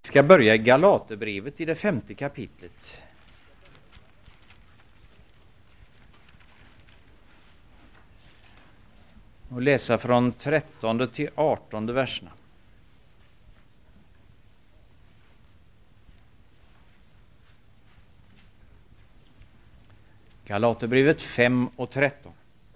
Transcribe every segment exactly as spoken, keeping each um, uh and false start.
ska börja i Galaterbrevet i det femte kapitlet. Och läsa från trettonde till artonde verserna. Galaterbrevet fem och tretton.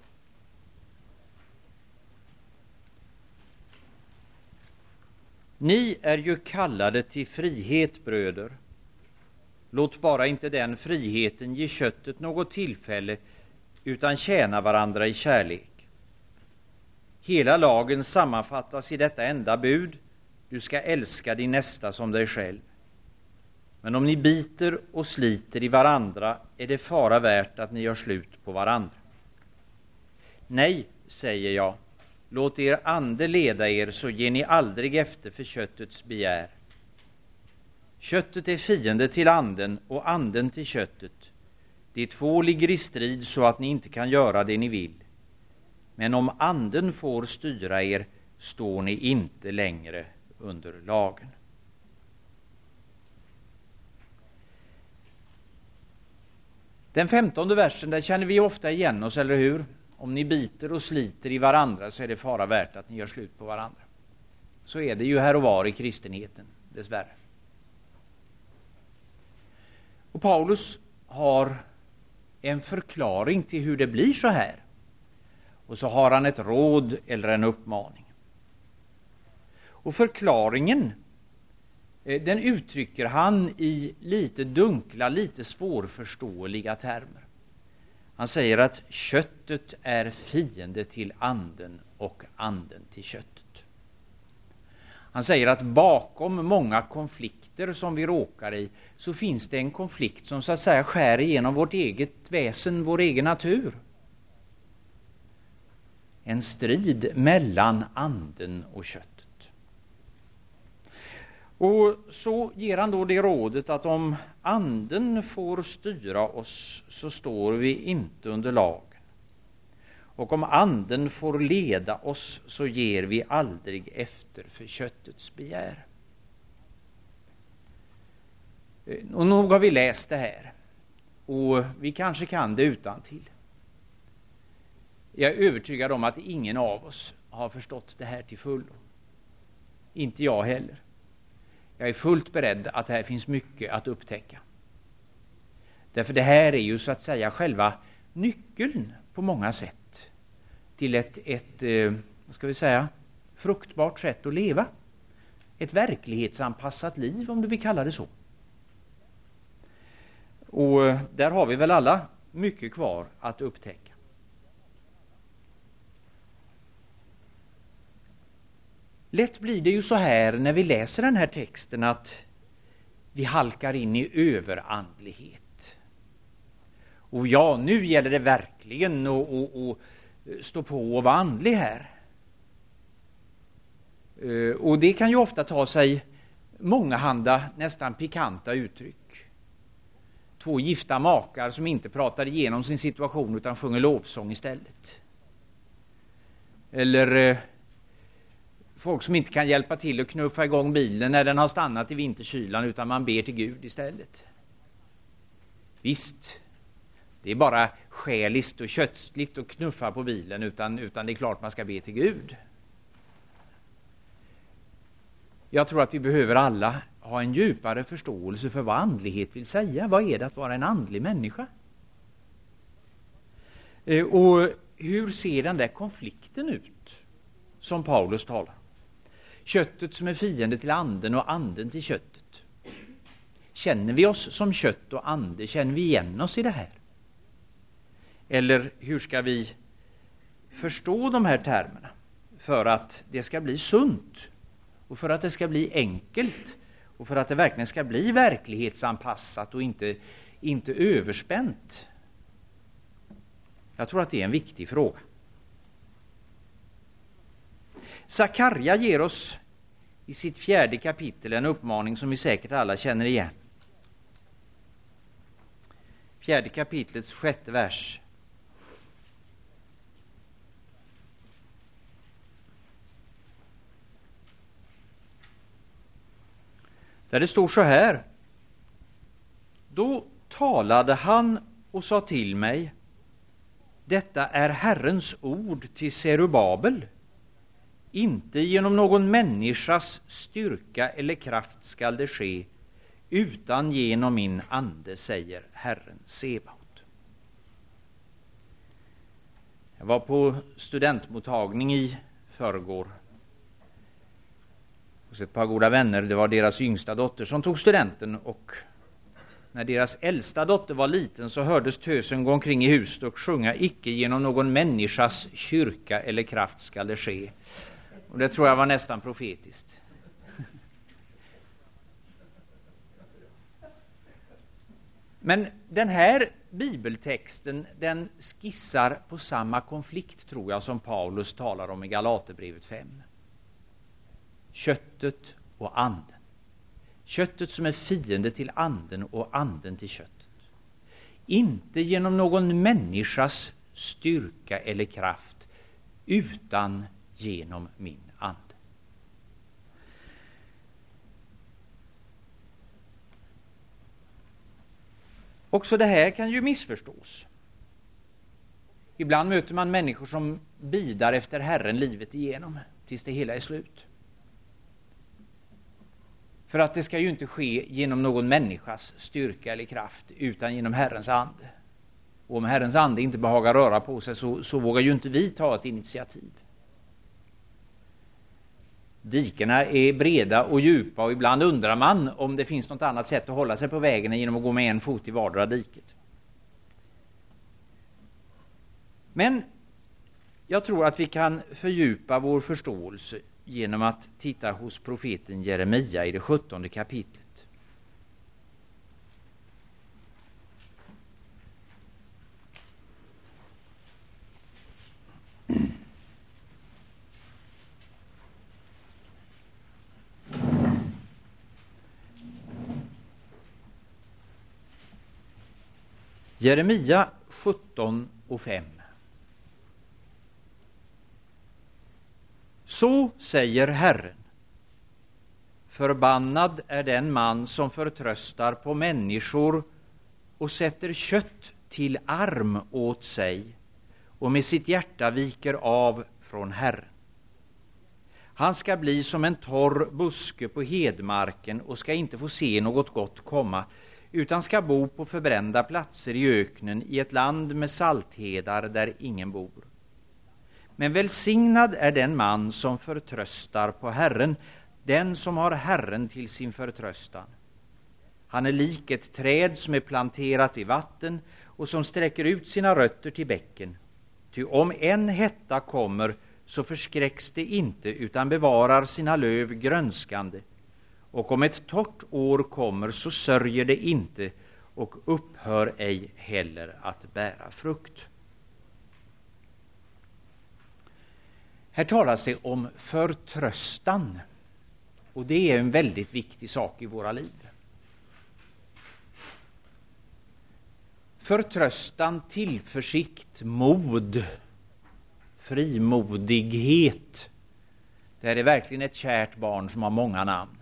Ni är ju kallade till frihet, bröder. Låt bara inte den friheten ge köttet något tillfälle, utan tjäna varandra i kärlek. Hela lagen sammanfattas i detta enda bud: du ska älska din nästa som dig själv. Men om ni biter och sliter i varandra är det fara värt att ni gör slut på varandra. Nej, säger jag, låt er ande leda er, så ger ni aldrig efter för köttets begär. Köttet är fiende till anden och anden till köttet. De två ligger i strid så att ni inte kan göra det ni vill. Men om anden får styra er står ni inte längre under lagen. Den femtonde versen, där känner vi ofta igen oss, eller hur? Om ni biter och sliter i varandra så är det fara värt att ni gör slut på varandra. Så är det ju här och var i kristenheten, dessvärre. Och Paulus har en förklaring till hur det blir så här. Och så har han ett råd eller en uppmaning. Och förklaringen, den uttrycker han i lite dunkla, lite svårförståeliga termer. Han säger att köttet är fiende till anden och anden till köttet. Han säger att bakom många konflikter som vi råkar i så finns det en konflikt som så att säga skär igenom vårt eget väsen, vår egen natur. En strid mellan anden och köttet. Och så ger han då det rådet att om anden får styra oss så står vi inte under lagen. Och om anden får leda oss så ger vi aldrig efter för köttets begär. Och nog har vi läst det här. Och vi kanske kan det utan till. Jag är övertygad om att ingen av oss har förstått det här till fullo. Inte jag heller. Jag är fullt beredd att här finns mycket att upptäcka. Därför det här är ju så att säga själva nyckeln på många sätt till ett, ett eh, vad ska vi säga, fruktbart sätt att leva. Ett verklighetsanpassat liv, om du vill kalla det så. Och där har vi väl alla mycket kvar att upptäcka. Lätt blir det ju så här när vi läser den här texten att vi halkar in i överandlighet. Och ja, nu gäller det verkligen att, att, att stå på och vara andlig här. Och det kan ju ofta ta sig mångahanda, nästan pikanta uttryck. Två gifta makar som inte pratar igenom sin situation utan sjunger lovsång istället. Eller folk som inte kan hjälpa till att knuffa igång bilen när den har stannat i vinterkylan utan man ber till Gud istället. Visst, det är bara själiskt och kötsligt att knuffa på bilen utan, utan det är klart man ska be till Gud. Jag tror att vi behöver alla ha en djupare förståelse för vad andlighet vill säga. Vad är det att vara en andlig människa? Och hur ser den där konflikten ut som Paulus talar? Köttet som är fiende till anden och anden till köttet. Känner vi oss som kött och ande? Känner vi igen oss i det här? Eller hur ska vi förstå de här termerna för att det ska bli sunt och för att det ska bli enkelt och för att det verkligen ska bli verklighetsanpassat och inte, inte överspänt? Jag tror att det är en viktig fråga. Sakarja ger oss i sitt fjärde kapitel en uppmaning som vi säkert alla känner igen. Fjärde kapitlets sjätte vers. Där det står så här: då talade han och sa till mig, detta är Herrens ord till Zerubabel. Inte genom någon människas styrka eller kraft skall det ske, utan genom min ande, säger Herren Sebaot. Jag var på studentmottagning i förrgår hos ett par goda vänner. Det var deras yngsta dotter som tog studenten, och när deras äldsta dotter var liten så hördes tösen gå omkring i huset och sjunga, icke genom någon människas kyrka eller kraft skall det ske. Och det tror jag var nästan profetiskt. Men den här bibeltexten, den skissar på samma konflikt, tror jag, som Paulus talar om i Galaterbrevet fem. Köttet och anden. Köttet som är fiende till anden och anden till köttet. Inte genom någon människas styrka eller kraft, utan genom min ande. Också det här kan ju missförstås. Ibland möter man människor som bidar efter Herren livet igenom, tills det hela är slut. För att det ska ju inte ske genom någon människas styrka eller kraft, utan genom Herrens ande. Och om Herrens ande inte behagar röra på sig, så, så vågar ju inte vi ta ett initiativ. Dikena är breda och djupa, och ibland undrar man om det finns något annat sätt att hålla sig på vägen än genom att gå med en fot i vardera diket. Men jag tror att vi kan fördjupa vår förståelse genom att titta hos profeten Jeremia i det sjuttonde kapitlet. Jeremia sjutton och fem. Så säger Herren: förbannad är den man som förtröstar på människor och sätter kött till arm åt sig och med sitt hjärta viker av från Herren. Han ska bli som en torr buske på hedmarken och ska inte få se något gott komma, utan ska bo på förbrända platser i öknen i ett land med salthedar där ingen bor. Men välsignad är den man som förtröstar på Herren, den som har Herren till sin förtröstan. Han är lik ett träd som är planterat vid vatten och som sträcker ut sina rötter till bäcken. Ty om en hetta kommer så förskräcks det inte, utan bevarar sina löv grönskande. Och om ett torrt år kommer så sörjer det inte och upphör ej heller att bära frukt. Här talas det om förtröstan, och det är en väldigt viktig sak i våra liv. Förtröstan, tillförsikt, mod, frimodighet. Det är verkligen ett kärt barn som har många namn.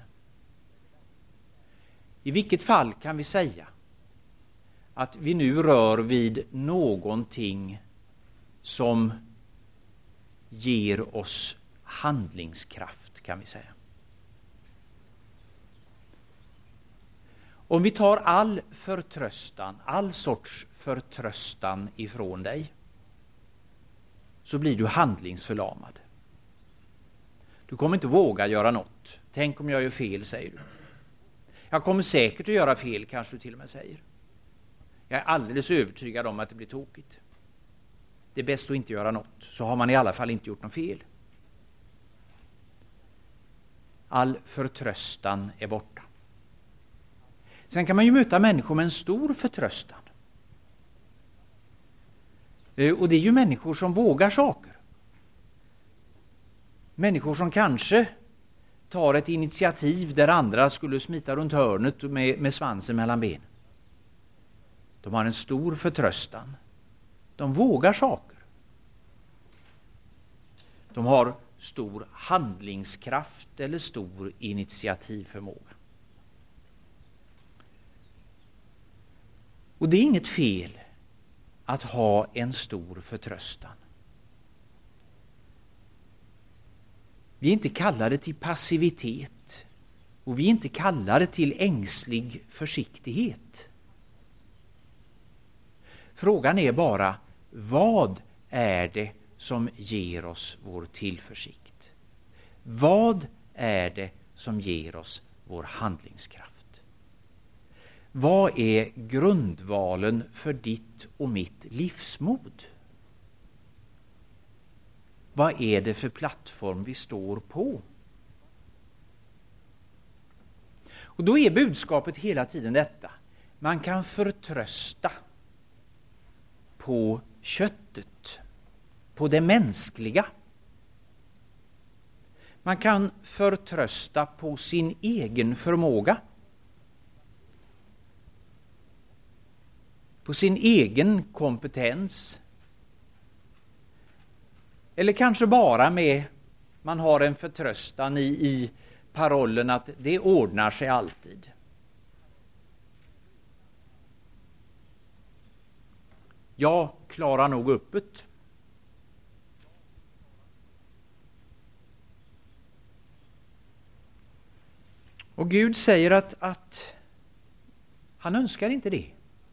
I vilket fall kan vi säga att vi nu rör vid någonting som ger oss handlingskraft, kan vi säga. Om vi tar all förtröstan, all sorts förtröstan ifrån dig, så blir du handlingsförlamad. Du kommer inte våga göra något. Tänk om jag gör fel, säger du. Jag kommer säkert att göra fel, kanske du till och med säger. Jag är alldeles övertygad om att det blir tokigt. Det är bäst att inte göra något, så har man i alla fall inte gjort något fel. All förtröstan är borta. Sen kan man ju möta människor med en stor förtröstan. Och det är ju människor som vågar saker. Människor som kanske tar ett initiativ där andra skulle smita runt hörnet med, med svansen mellan benen. De har en stor förtröstan. De vågar saker. De har stor handlingskraft eller stor initiativförmåga. Och det är inget fel att ha en stor förtröstan. Vi är inte kallade till passivitet och vi är inte kallade till ängslig försiktighet. Frågan är bara, vad är det som ger oss vår tillförsikt? Vad är det som ger oss vår handlingskraft? Vad är grundvalen för ditt och mitt livsmod? Vad är det för plattform vi står på? Och då är budskapet hela tiden detta. Man kan förtrösta på köttet, på det mänskliga. Man kan förtrösta på sin egen förmåga, på sin egen kompetens. Eller kanske bara med, man har en förtröstan i, i parollen att det ordnar sig alltid. Jag klarar nog upp det. Och Gud säger att, att han önskar inte det.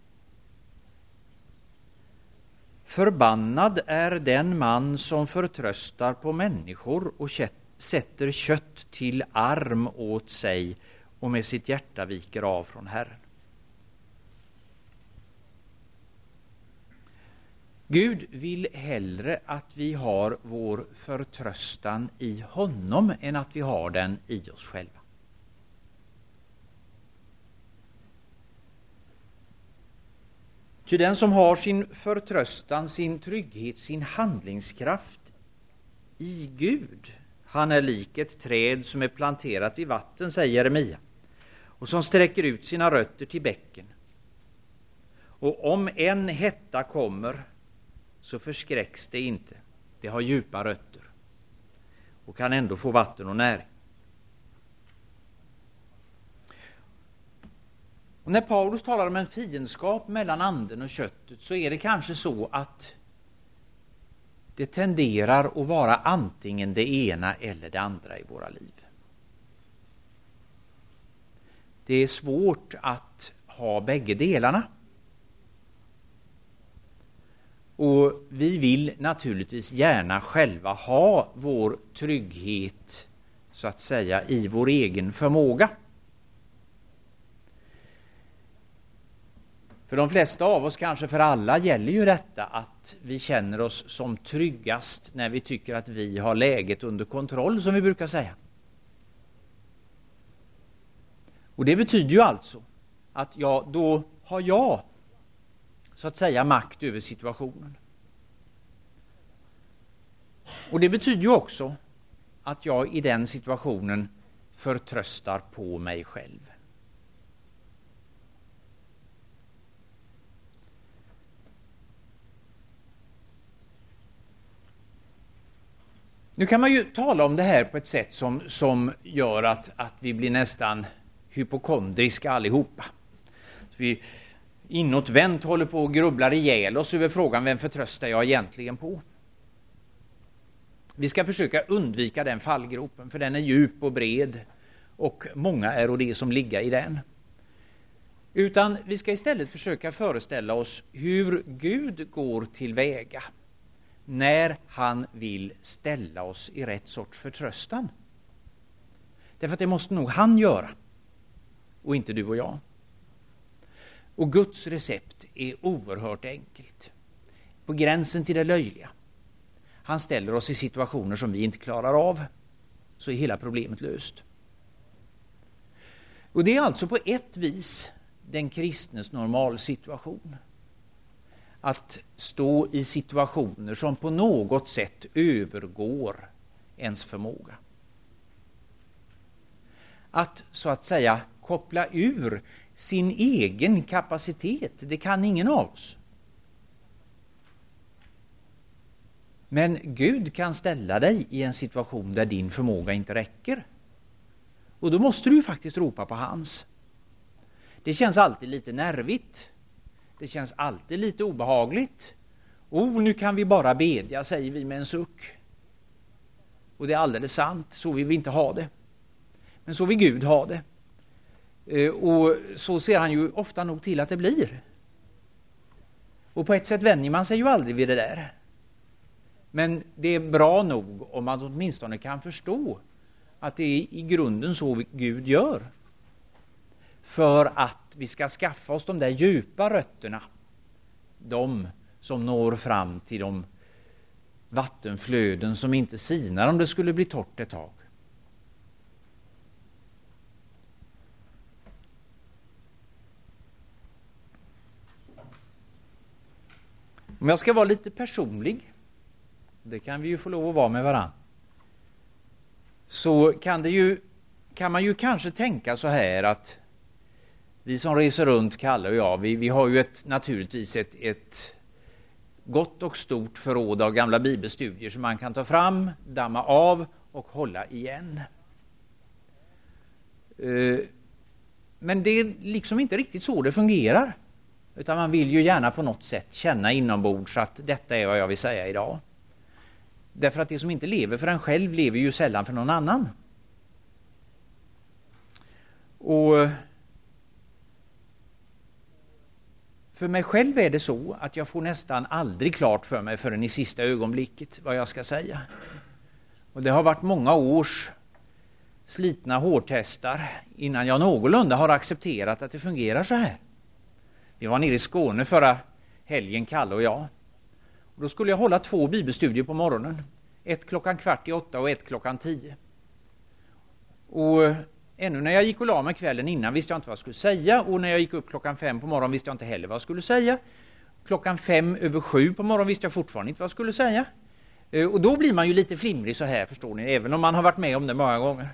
Förbannad är den man som förtröstar på människor och sätter kött till arm åt sig och med sitt hjärta viker av från Herren. Gud vill hellre att vi har vår förtröstan i honom än att vi har den i oss själva. Ty den som har sin förtröstan, sin trygghet, sin handlingskraft i Gud, han är lik ett träd som är planterat vid vatten, säger Jeremia, och som sträcker ut sina rötter till bäcken. Och om en hetta kommer så förskräcks det inte. Det har djupa rötter och kan ändå få vatten och näring. Och när Paulus talar om en fiendskap mellan anden och köttet så är det kanske så att det tenderar att vara antingen det ena eller det andra i våra liv. Det är svårt att ha bägge delarna. Och vi vill naturligtvis gärna själva ha vår trygghet så att säga i vår egen förmåga. För de flesta av oss, kanske för alla, gäller ju detta att vi känner oss som tryggast när vi tycker att vi har läget under kontroll, som vi brukar säga. Och det betyder ju alltså att ja, då har jag så att säga makt över situationen. Och det betyder ju också att jag i den situationen förtröstar på mig själv. Nu kan man ju tala om det här på ett sätt som, som gör att, att vi blir nästan hypokondriska allihopa. Så vi inåtvänt håller på och grubblar ihjäl oss över frågan, vem förtröstar jag egentligen på? Vi ska försöka undvika den fallgropen, för den är djup och bred och många är och det som ligger i den. Utan vi ska istället försöka föreställa oss hur Gud går tillväga när han vill ställa oss i rätt sorts förtröstan. Därför att det måste nog han göra och inte du och jag. Och Guds recept är oerhört enkelt. På gränsen till det löjliga. Han ställer oss i situationer som vi inte klarar av, så är hela problemet löst. Och det är alltså på ett vis den kristnes normalsituation. Att stå i situationer som på något sätt övergår ens förmåga. Att så att säga koppla ur sin egen kapacitet, det kan ingen av oss. Men Gud kan ställa dig i en situation där din förmåga inte räcker. Och då måste du ju faktiskt ropa på hans. Det känns alltid lite nervigt Det känns alltid lite obehagligt. Oh, nu kan vi bara bedja, säger vi med en suck. Och det är alldeles sant, så vill vi inte ha det. Men så vill Gud ha det. Och så ser han ju ofta nog till att det blir. Och på ett sätt vänjer man sig ju aldrig vid det där. Men det är bra nog om man åtminstone kan förstå att det är i grunden så Gud gör. För att vi ska skaffa oss de där djupa rötterna. De som når fram till de vattenflöden som inte sinar om det skulle bli torrt ett tag. Om jag ska vara lite personlig, det kan vi ju få lov att vara med varann, så kan, det ju, kan man ju kanske tänka så här att vi som reser runt, Kalle och jag, vi, vi har ju ett, naturligtvis ett, ett gott och stort förråd av gamla bibelstudier som man kan ta fram, damma av och hålla igen. Men det är liksom inte riktigt så det fungerar. Utan man vill ju gärna på något sätt känna inombords att detta är vad jag vill säga idag. Därför att det som inte lever för en själv lever ju sällan för någon annan. Och för mig själv är det så att jag får nästan aldrig klart för mig förrän i sista ögonblicket vad jag ska säga. Och det har varit många års slitna hårtestar innan jag någorlunda har accepterat att det fungerar så här. Vi var nere i Skåne förra helgen, Kalle och jag. Och då skulle jag hålla två bibelstudier på morgonen. Ett klockan kvart i åtta och ett klockan tio. Och ännu när jag gick och la mig kvällen innan visste jag inte vad jag skulle säga. Och när jag gick upp klockan fem på morgonen visste jag inte heller vad jag skulle säga. Klockan fem över sju på morgonen visste jag fortfarande inte vad jag skulle säga. Och då blir man ju lite flimrig så här, förstår ni. Även om man har varit med om det många gånger.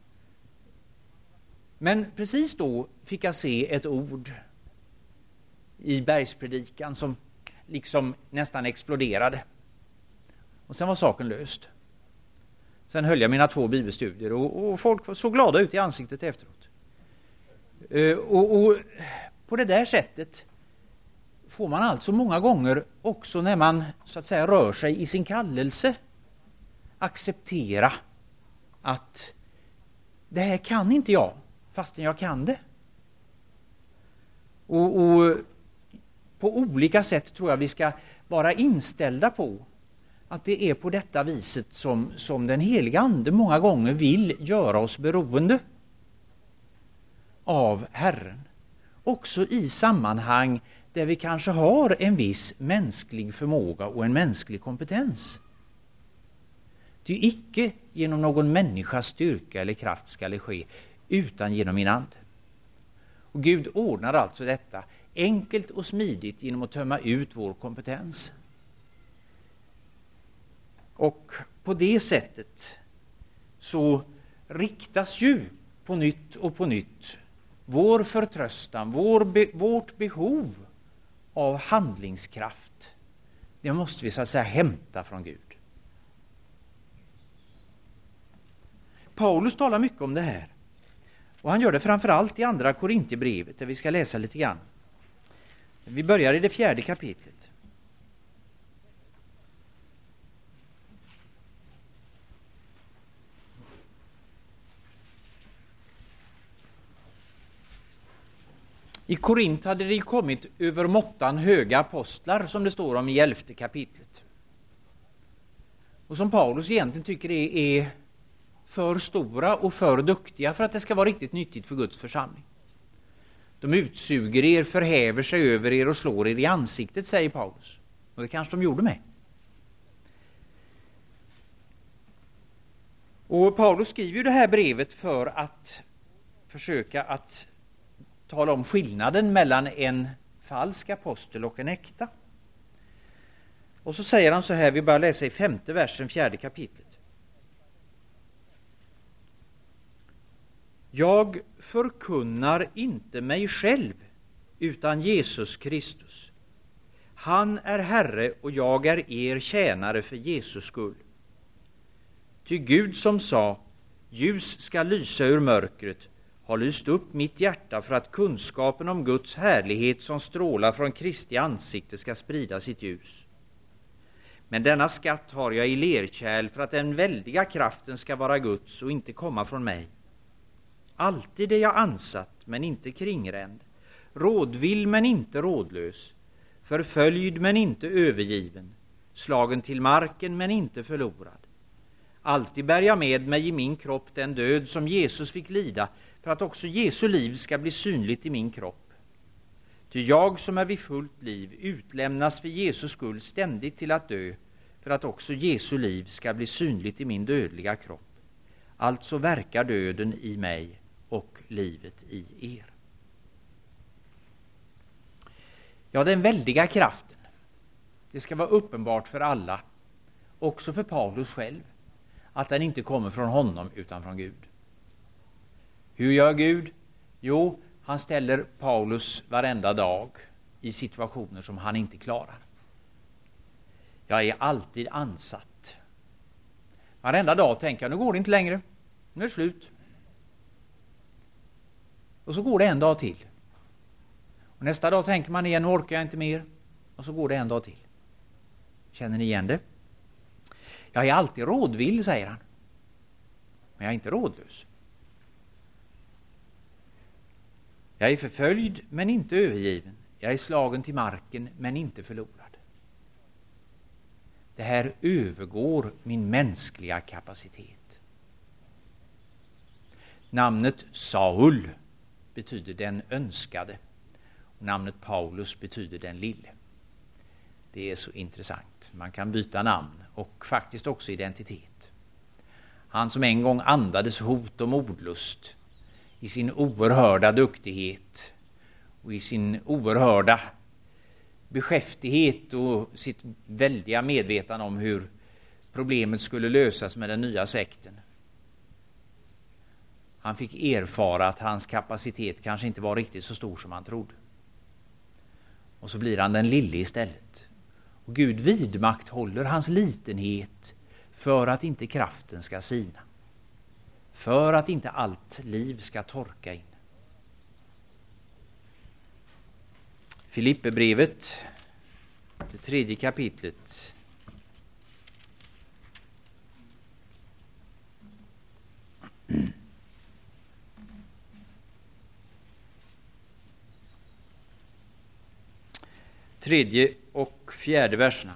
Men precis då fick jag se ett ord i bergspredikan som liksom nästan exploderade. Och sen var saken löst. Sen höll jag mina två bibelstudier och, och folk var så glada ut i ansiktet efteråt. Uh, och, och på det där sättet får man alltså många gånger också när man så att säga rör sig i sin kallelse acceptera att det här kan inte jag fastän jag kan det. Och, och på olika sätt tror jag vi ska vara inställda på att det är på detta viset som, som den heliga ande många gånger vill göra oss beroende av Herren. Också i sammanhang där vi kanske har en viss mänsklig förmåga och en mänsklig kompetens. Det är icke genom någon människas styrka eller kraft ska det ske, utan genom min ande. Och Gud ordnar alltså detta enkelt och smidigt genom att tömma ut vår kompetens. Och på det sättet så riktas ju på nytt och på nytt vår förtröstan, vår be, vårt behov av handlingskraft. Det måste vi så att säga hämta från Gud. Paulus talar mycket om det här. Och han gör det framförallt i andra Korinthierbrevet där vi ska läsa lite grann. Vi börjar i det fjärde kapitlet. I Korint hade det kommit över måttan höga apostlar som det står om i elfte kapitlet. Och som Paulus egentligen tycker är, är för stora och för duktiga för att det ska vara riktigt nyttigt för Guds församling. De utsuger er, förhäver sig över er och slår er i ansiktet, säger Paulus. Och det kanske de gjorde med. Och Paulus skriver ju det här brevet för att försöka att tala om skillnaden mellan en falsk apostel och en äkta. Och så säger han så här, vi börjar läsa i femte versen, fjärde kapitlet. Jag förkunnar inte mig själv utan Jesus Kristus. Han är Herre och jag är er tjänare för Jesus skull. Ty Gud som sa, ljus ska lysa ur mörkret, har lyst upp mitt hjärta för att kunskapen om Guds härlighet som strålar från Kristi ansikte ska sprida sitt ljus. Men denna skatt har jag i lerkärl för att den väldiga kraften ska vara Guds och inte komma från mig. Alltid är jag ansatt men inte kringränd, rådvill men inte rådlös, förföljd men inte övergiven, slagen till marken men inte förlorad. Alltid bär jag med mig i min kropp den död som Jesus fick lida, för att också Jesu liv ska bli synligt i min kropp. Ty jag som är vid fullt liv utlämnas för Jesus skull ständigt till att dö, för att också Jesu liv ska bli synligt i min dödliga kropp. Alltså verkar döden i mig och livet i er. Ja, den väldiga kraften, det ska vara uppenbart för alla, också för Paulus själv, att den inte kommer från honom utan från Gud. Hur gör Gud? Jo, han ställer Paulus varenda dag i situationer som han inte klarar. Jag är alltid ansatt. Varenda dag tänker jag, nu går det inte längre. Nu är det slut. Och så går det en dag till. Och nästa dag tänker man igen, nu orkar jag inte mer. Och så går det en dag till. Känner ni igen det? Jag är alltid rådvill, säger han. Men jag är inte rådlös. Jag är förföljd men inte övergiven. Jag är slagen till marken men inte förlorad. Det här övergår min mänskliga kapacitet. Namnet Saul betyder den önskade. Och namnet Paulus betyder den lille. Det är så intressant. Man kan byta namn och faktiskt också identitet. Han som en gång andades hot och mordlust i sin oerhörda duktighet och i sin oerhörda beskäftighet och sitt väldiga medvetande om hur problemet skulle lösas med den nya sekten. Han fick erfara att hans kapacitet kanske inte var riktigt så stor som han trodde. Och så blir han den lille istället. Och Gud vidmakthåller hans litenhet för att inte kraften ska sina. För att inte allt liv ska torka in. Filipperbrevet, det tredje kapitlet. Tredje och fjärde verserna.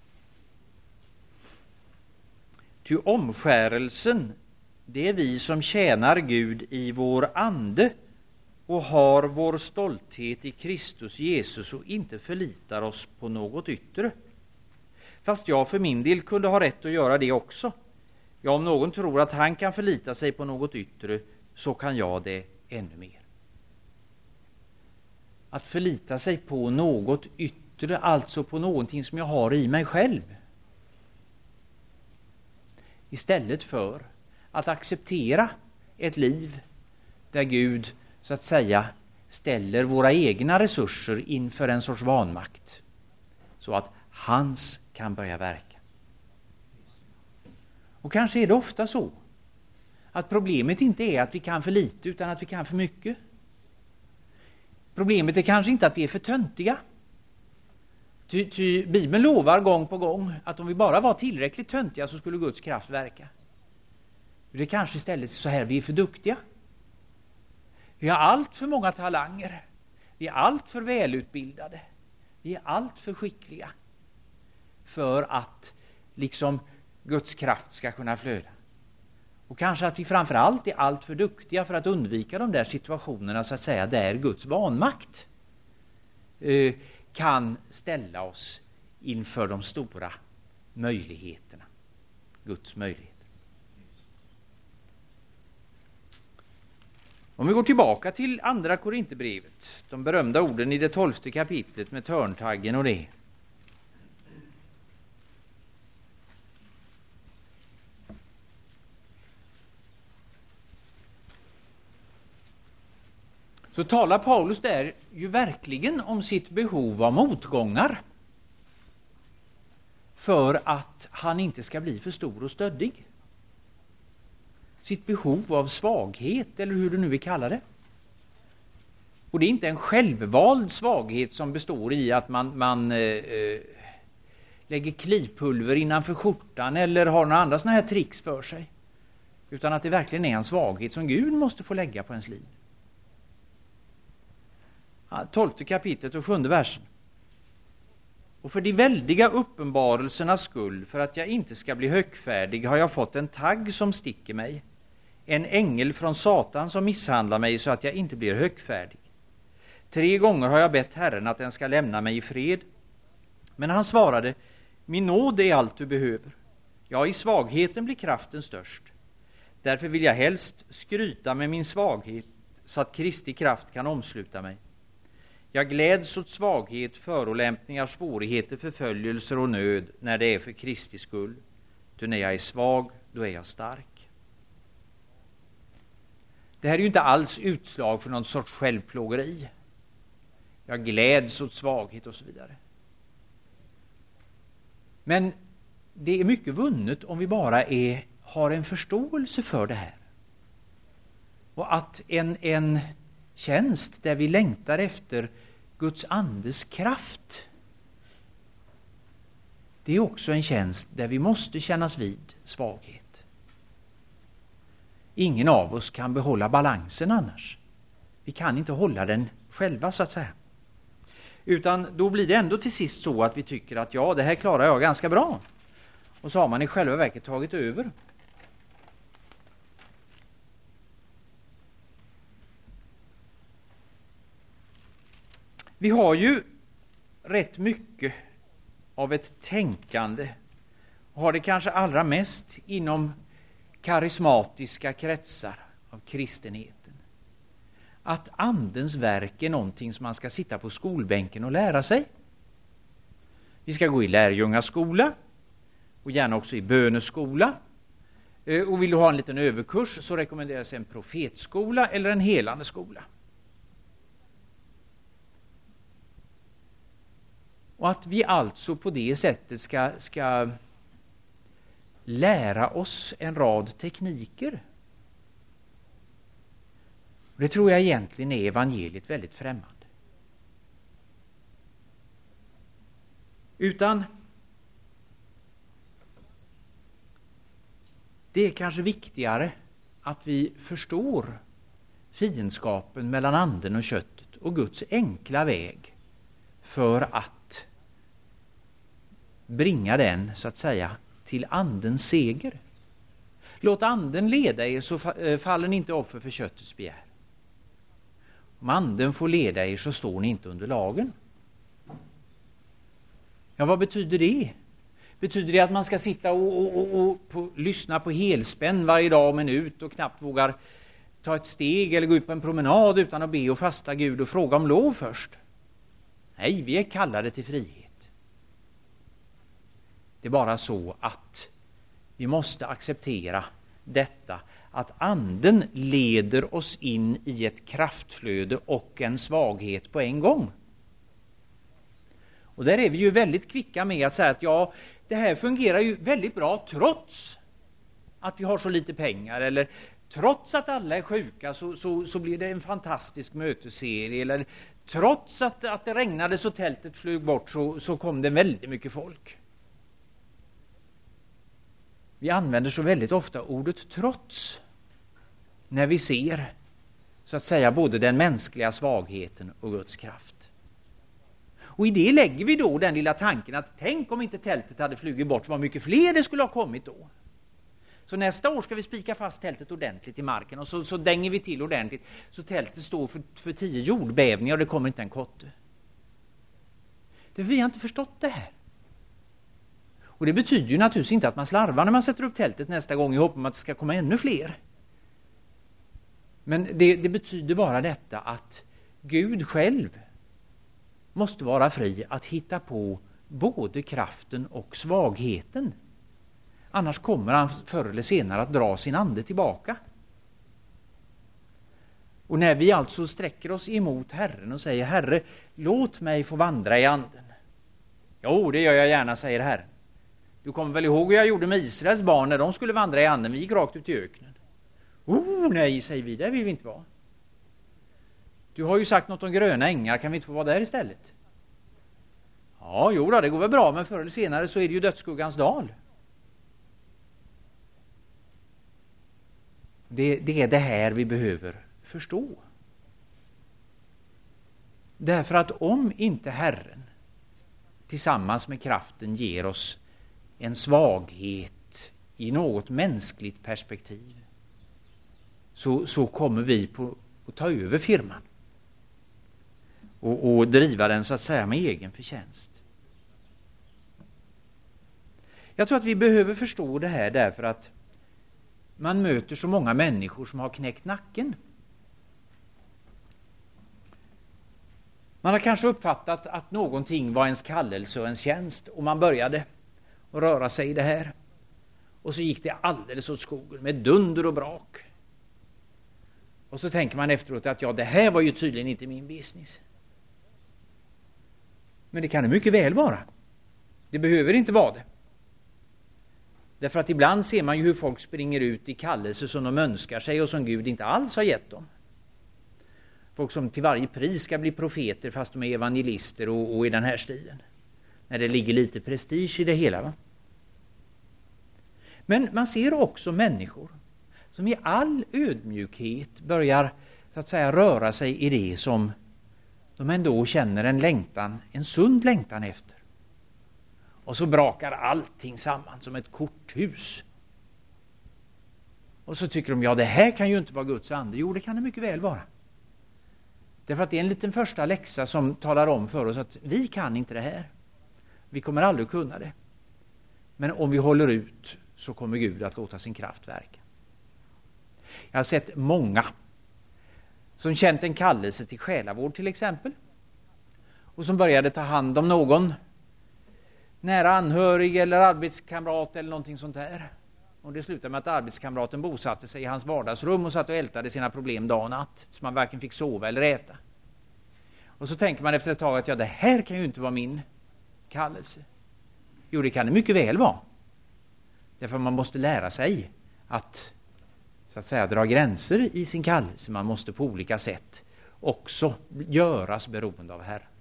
Ty omskärelsen, det är vi som tjänar Gud i vår ande och har vår stolthet i Kristus Jesus och inte förlitar oss på något yttre. Fast jag för min del kunde ha rätt att göra det också. Ja, om någon tror att han kan förlita sig på något yttre, så kan jag det ännu mer. Att förlita sig på något yttre, alltså på någonting som jag har i mig själv. Istället för att acceptera ett liv där Gud så att säga ställer våra egna resurser inför en sorts vanmakt. Så att hans kan börja verka. Och kanske är det ofta så att problemet inte är att vi kan för lite utan att vi kan för mycket. Problemet är kanske inte att vi är för töntiga. Ty, ty Bibeln lovar gång på gång att om vi bara var tillräckligt töntiga så skulle Guds kraft verka. Det är kanske istället så här, vi är för duktiga. Vi har allt för många talanger. Vi är allt för välutbildade. Vi är allt för skickliga för att liksom Guds kraft ska kunna flöda. Och kanske att vi framförallt är allt för duktiga för att undvika de där situationerna så att säga där Guds vanmakt eh, kan ställa oss inför de stora möjligheterna. Guds möjligheter. Om vi går tillbaka till andra Korinthierbrevet, de berömda orden i det tolfte kapitlet med törntaggen och det. Så talar Paulus där ju verkligen om sitt behov av motgångar för att han inte ska bli för stor och stöddig. sitt behov av svaghet, eller hur du nu vill kalla det. Och det är inte en självvald svaghet som består i att man, man eh, lägger klipulver innanför skjortan eller har några andra såna här tricks för sig. Utan att det verkligen är en svaghet som Gud måste få lägga på ens liv. Ja, tolfte kapitlet och sjunde versen. Och för de väldiga uppenbarelsernas skull, för att jag inte ska bli högfärdig, har jag fått en tagg som sticker mig. En ängel från Satan som misshandlar mig så att jag inte blir högfärdig. Tre gånger har jag bett Herren att den ska lämna mig i fred. Men han svarade, min nåd är allt du behöver. Ja, i svagheten blir kraften störst. Därför vill jag helst skryta med min svaghet så att Kristi kraft kan omsluta mig. Jag gläds åt svaghet, förolämpningar, svårigheter, förföljelser och nöd när det är för Kristi skull. Ty när jag är svag, då är jag stark. Det här är ju inte alls utslag för någon sorts självplågeri. Jag gläds åt svaghet och så vidare. Men det är mycket vunnet om vi bara är, har en förståelse för det här. Och att en, en tjänst där vi längtar efter Guds andes kraft, det är också en tjänst där vi måste kännas vid svaghet. Ingen av oss kan behålla balansen annars. Vi kan inte hålla den själva så att säga. Utan då blir det ändå till sist så att vi tycker att ja, det här klarar jag ganska bra. Och så har man i själva verket tagit över. Vi har ju rätt mycket av ett tänkande. Och har det kanske allra mest inom karismatiska kretsar av kristenheten. Att andens verk är någonting som man ska sitta på skolbänken och lära sig. Vi ska gå i lärjungaskola och gärna också i böneskola. Och vill du ha en liten överkurs så rekommenderas en profetskola eller en helande skola. Och att vi alltså på det sättet ska, ska lära oss en rad tekniker. Det tror jag egentligen är evangeliet väldigt främmande. Utan det är kanske viktigare att vi förstår fiendskapen mellan anden och köttet och Guds enkla väg för att bringa den, så att säga, till andens seger. Låt anden leda er så faller ni inte offer för köttets begär. Om anden får leda er så står ni inte under lagen. Ja, vad betyder det? Betyder det att man ska sitta och, och, och, och på, lyssna på helspänn varje dag och minut och knappt vågar ta ett steg eller gå ut på en promenad utan att be och fasta Gud och fråga om lov först? Nej, vi är kallade till frihet. Det är bara så att vi måste acceptera detta, att anden leder oss in i ett kraftflöde och en svaghet på en gång. Och där är vi ju väldigt kvicka med att säga att ja, det här fungerar ju väldigt bra trots att vi har så lite pengar, eller trots att alla är sjuka så, så, så blir det en fantastisk mötesserie, eller trots att, att det regnade så tältet flög bort så, så kom det väldigt mycket folk. Vi använder så väldigt ofta ordet trots när vi ser, så att säga, både den mänskliga svagheten och Guds kraft. Och i det lägger vi då den lilla tanken att tänk om inte tältet hade flugit bort, vad mycket fler det skulle ha kommit då. Så nästa år ska vi spika fast tältet ordentligt i marken och så, så dänger vi till ordentligt så tältet står för, för tio jordbävningar och det kommer inte en kotte. Det vi har inte förstått det här. Och det betyder ju naturligtvis inte att man slarvar när man sätter upp tältet nästa gång i hopp om att det ska komma ännu fler. Men det, det betyder bara detta att Gud själv måste vara fri att hitta på både kraften och svagheten. Annars kommer han förr eller senare att dra sin ande tillbaka. Och när vi alltså sträcker oss emot Herren och säger Herre, låt mig få vandra i anden. Jo, det gör jag gärna, säger Herren. Du kommer väl ihåg hur jag gjorde med Israels barn när de skulle vandra i anden? Vi gick rakt ut i öknen. Oh nej, säger vi, där vill vi inte vara. Du har ju sagt något om gröna ängar, kan vi inte få vara där istället? Ja, jo då, det går väl bra, men förr eller senare så är det ju dödsskuggans dal. Det, det är det här vi behöver förstå. Därför att om inte Herren tillsammans med kraften ger oss en svaghet i något mänskligt perspektiv, så, så kommer vi på att ta över firman och, och driva den så att säga med egen förtjänst. Jag tror att vi behöver förstå det här därför att man möter så många människor som har knäckt nacken. Man har kanske uppfattat att någonting var ens kallelse och ens tjänst, och man började att röra sig i det här. Och så gick det alldeles åt skogen med dunder och brak. Och så tänker man efteråt att ja, det här var ju tydligen inte min business. Men det kan det mycket väl vara. Det behöver inte vara det. Därför att ibland ser man ju hur folk springer ut i kallelse som de önskar sig och som Gud inte alls har gett dem. Folk som till varje pris ska bli profeter fast de är evangelister och, och i den här stilen. När det ligger lite prestige i det hela, va? Men man ser också människor som i all ödmjukhet börjar så att säga röra sig i det som de ändå känner en längtan, en sund längtan efter. Och så brakar allting samman som ett korthus. Och så tycker de, ja det här kan ju inte vara Guds ande. Jo, det kan det mycket väl vara. Därför att det är en liten första läxa som talar om för oss att vi kan inte det här. Vi kommer aldrig kunna det. Men om vi håller ut så kommer Gud att låta sin kraft verka. Jag har sett många som känt en kallelse till själavård till exempel. Och som började ta hand om någon nära anhörig eller arbetskamrat eller någonting sånt där. Och det slutade med att arbetskamraten bosatte sig i hans vardagsrum och satt och ältade sina problem dag och natt. Så man varken fick sova eller äta. Och så tänker man efter ett tag att ja, det här kan ju inte vara min kallelse. Jo, det kan det mycket väl vara. Därför man måste lära sig att så att säga dra gränser i sin kallelse. Man måste på olika sätt också göras beroende av Herren.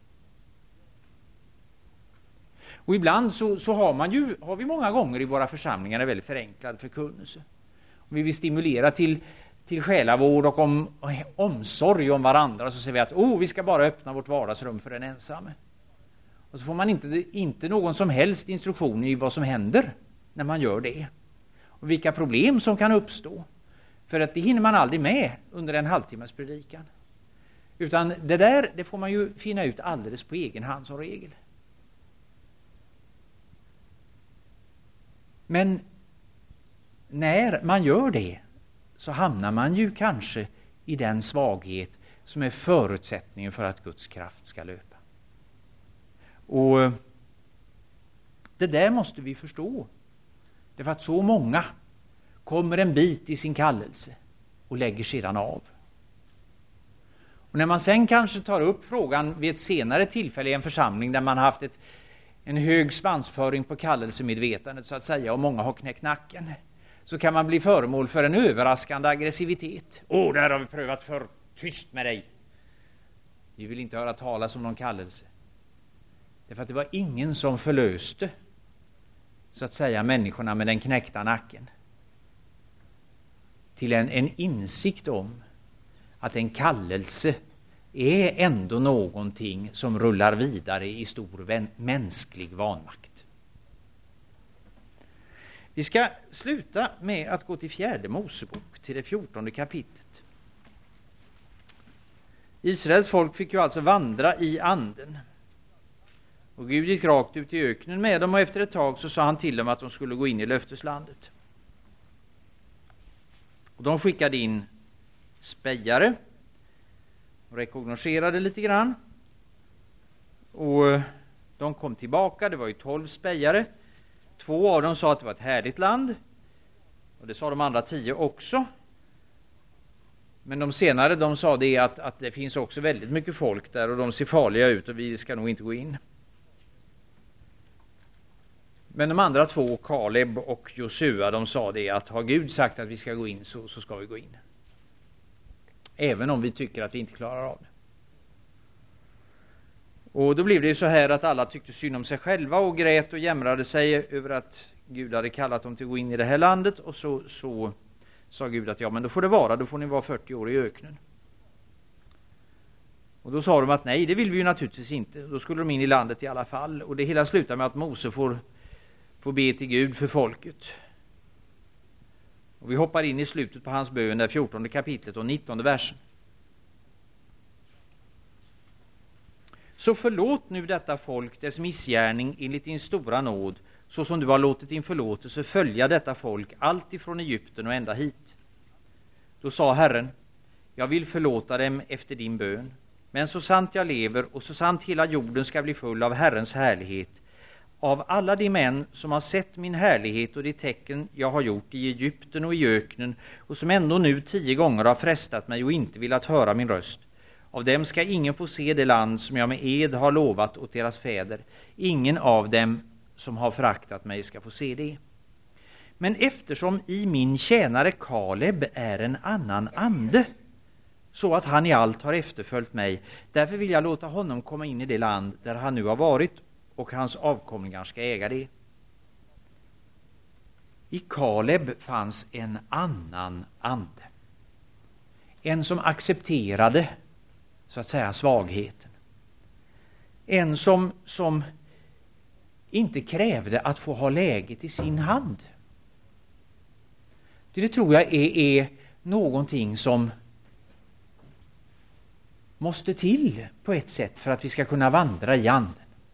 Och ibland så, så har man ju, har vi många gånger i våra församlingar en väldigt förenklad förkunnelse. Om vi vill stimulera till, till själavård och om, omsorg om varandra, så säger vi att oh, vi ska bara öppna vårt vardagsrum för den ensamme. Och så får man inte, inte någon som helst instruktion i vad som händer när man gör det. Och vilka problem som kan uppstå. För att det hinner man aldrig med under en halvtimmes predikan. Utan det där, det får man ju finna ut alldeles på egen hand som regel. Men när man gör det så hamnar man ju kanske i den svaghet som är förutsättningen för att Guds kraft ska löpa. Och det där måste vi förstå. Därför att så många kommer en bit i sin kallelse och lägger sedan av. Och när man sen kanske tar upp frågan vid ett senare tillfälle i en församling där man har haft ett en hög svansföring på kallelsemedvetandet så att säga, och många har knäckt nacken, så kan man bli föremål för en överraskande aggressivitet. Åh, där har vi prövat för tyst med dig. Vi vill inte höra talas om någon kallelse. Därför att det var ingen som förlöste så att säga människorna med den knäckta nacken till en, en insikt om att en kallelse är ändå någonting som rullar vidare i stor vän, mänsklig vanmakt. Vi ska sluta med att gå till fjärde Mosebok, till det fjortonde kapitlet. Israels folk fick ju alltså vandra i anden. Och Gud gick rakt ut i öknen med dem, och efter ett tag så sa han till dem att de skulle gå in i löfteslandet. Och de skickade in spejare och rekognoscerade lite grann. Och de kom tillbaka, det var ju tolv spejare. Två av dem sa att det var ett härligt land. Och det sa de andra tio också. Men de senare, de sa det att, att det finns också väldigt mycket folk där och de ser farliga ut och vi ska nog inte gå in. Men de andra två, Kaleb och Josua, de sa det att har Gud sagt att vi ska gå in så, så ska vi gå in. Även om vi tycker att vi inte klarar av det. Och då blev det så här att alla tyckte synd om sig själva och grät och jämrade sig över att Gud hade kallat dem till att gå in i det här landet. Och så, så sa Gud att ja, men då får det vara, då får ni vara fyrtio år i öknen. Och då sa de att nej, det vill vi ju naturligtvis inte. Då skulle de in i landet i alla fall. Och det hela slutar med att Mose får, får be till Gud för folket. Och vi hoppar in i slutet på hans bön, det fjortonde kapitlet och nittonde versen. Så förlåt nu detta folk dess missgärning enligt din stora nåd, så som du har låtit din förlåtelse följa detta folk allt ifrån Egypten och ända hit. Då sa Herren, jag vill förlåta dem efter din bön, men så sant jag lever och så sant hela jorden ska bli full av Herrens härlighet, av alla de män som har sett min härlighet och de tecken jag har gjort i Egypten och i öknen och som ändå nu tio gånger har frestat mig och inte velat höra min röst, av dem ska ingen få se det land som jag med ed har lovat åt deras fäder. Ingen av dem som har föraktat mig ska få se det. Men eftersom i min tjänare Kaleb är en annan ande, så att han i allt har efterföljt mig, därför vill jag låta honom komma in i det land där han nu har varit, och hans avkomlingar ska äga det. I Kaleb fanns en annan ande. En som accepterade, så att säga, svagheten. En som, som inte krävde att få ha läget i sin hand. Det tror jag är, är någonting som måste till på ett sätt för att vi ska kunna vandra i anden.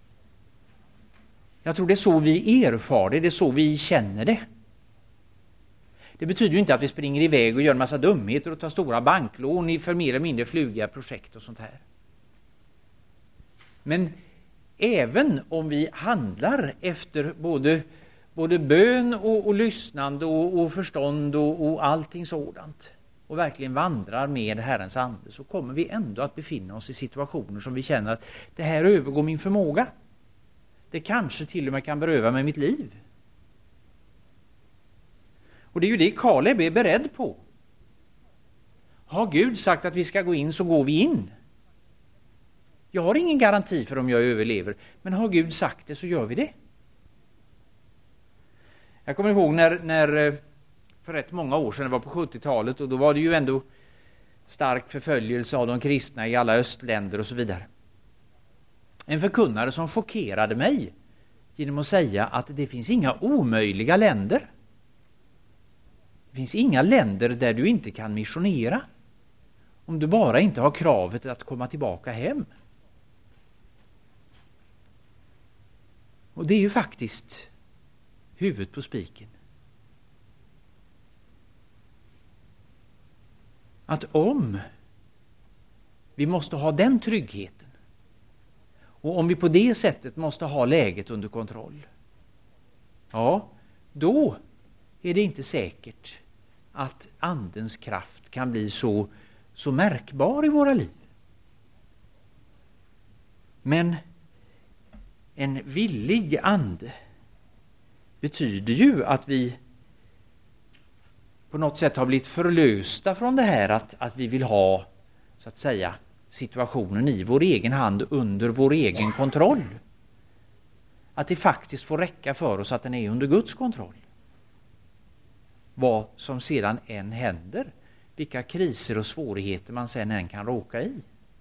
Jag tror det är så vi erfar det, det är så vi känner det. Det betyder ju inte att vi springer iväg och gör en massa dumheter och tar stora banklån för mer eller mindre flugiga projekt och sånt här. Men även om vi handlar efter både, både bön och, och lyssnande och, och förstånd och, och allting sådant och verkligen vandrar med Herrens ande, så kommer vi ändå att befinna oss i situationer som vi känner att det här övergår min förmåga. Det kanske till och med kan beröva mig mitt liv. Och det är ju det Kaleb är beredd på. Har Gud sagt att vi ska gå in, så går vi in. Jag har ingen garanti för om jag överlever, men har Gud sagt det, så gör vi det. Jag kommer ihåg när, när för rätt många år sedan, det var på sjuttiotalet, och då var det ju ändå stark förföljelse av de kristna i alla östländer och så vidare. En förkunnare som chockerade mig genom att säga att det finns inga omöjliga länder. Det finns inga länder där du inte kan missionera, om du bara inte har kravet att komma tillbaka hem. Och det är ju faktiskt huvudet på spiken. Att om vi måste ha den tryggheten, och om vi på det sättet måste ha läget under kontroll, ja, då är det inte säkert att andens kraft kan bli så, så märkbar i våra liv. Men en villig ande betyder ju att vi på något sätt har blivit förlösta från det här att, att vi vill ha, så att säga, situationen i vår egen hand under vår egen kontroll. Att det faktiskt får räcka för oss att den är under Guds kontroll. Vad som sedan än händer, vilka kriser och svårigheter man sedan än kan råka i.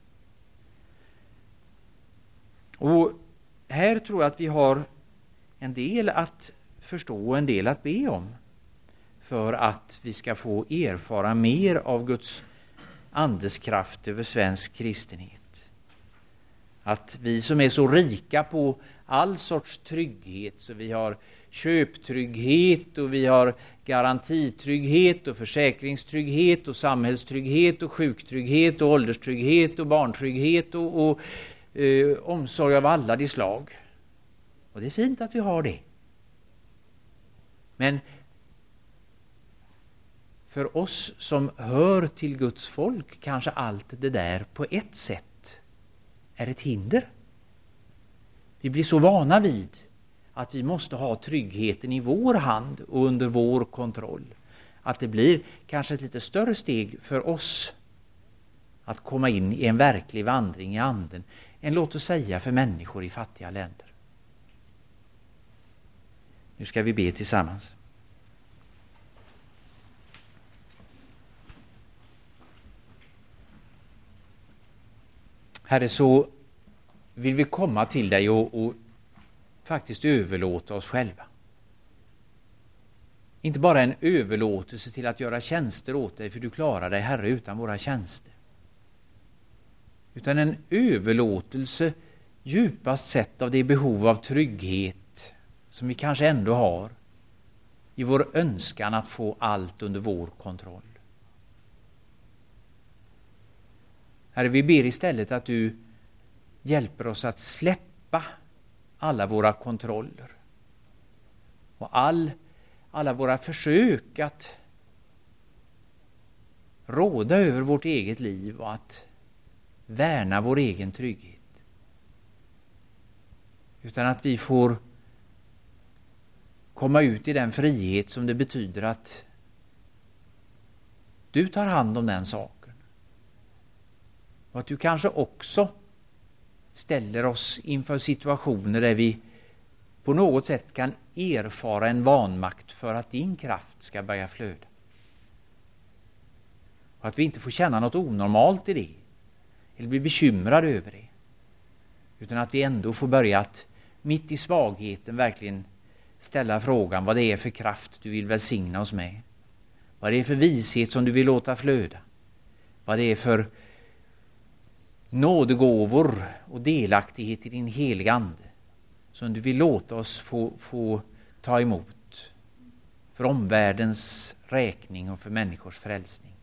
Och här tror jag att vi har en del att förstå och en del att be om, för att vi ska få erfara mer av Guds andes kraft över svensk kristenhet. Att vi som är så rika på all sorts trygghet, så vi har köptrygghet och vi har garantitrygghet och försäkringstrygghet och samhällstrygghet och sjuktrygghet och ålderstrygghet och barntrygghet och, och eh, omsorg av alla de slag. Och det är fint att vi har det. Men för oss som hör till Guds folk kanske allt det där på ett sätt är ett hinder. Vi blir så vana vid att vi måste ha tryggheten i vår hand och under vår kontroll. Att det blir kanske ett lite större steg för oss att komma in i en verklig vandring i anden än låt oss säga för människor i fattiga länder. Nu ska vi be tillsammans. Herre, så vill vi komma till dig och, och faktiskt överlåta oss själva. Inte bara en överlåtelse till att göra tjänster åt dig, för du klarar dig, Herre, utan våra tjänster. Utan en överlåtelse djupast sett av det behov av trygghet som vi kanske ändå har i vår önskan att få allt under vår kontroll. Herre, vi ber istället att du hjälper oss att släppa alla våra kontroller och all, alla våra försök att råda över vårt eget liv och att värna vår egen trygghet. Utan att vi får komma ut i den frihet som det betyder att du tar hand om den saken. Och att du kanske också ställer oss inför situationer där vi på något sätt kan erfara en vanmakt för att din kraft ska börja flöda. Och att vi inte får känna något onormalt i det. Eller bli bekymrade över det. Utan att vi ändå får börja att mitt i svagheten verkligen ställa frågan vad det är för kraft du vill välsigna oss med. Vad det är för vishet som du vill låta flöda. Vad det är för nådegåvor och delaktighet i din heliga ande som du vill låta oss få, få ta emot för omvärldens räkning och för människors frälsning.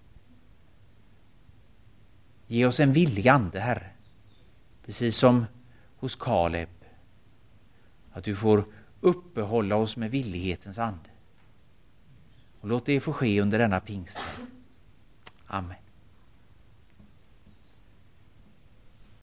Ge oss en villig ande, Herre, precis som hos Kaleb, att du får uppehålla oss med villighetens ande. Och låt det få ske under denna pingst. Amen.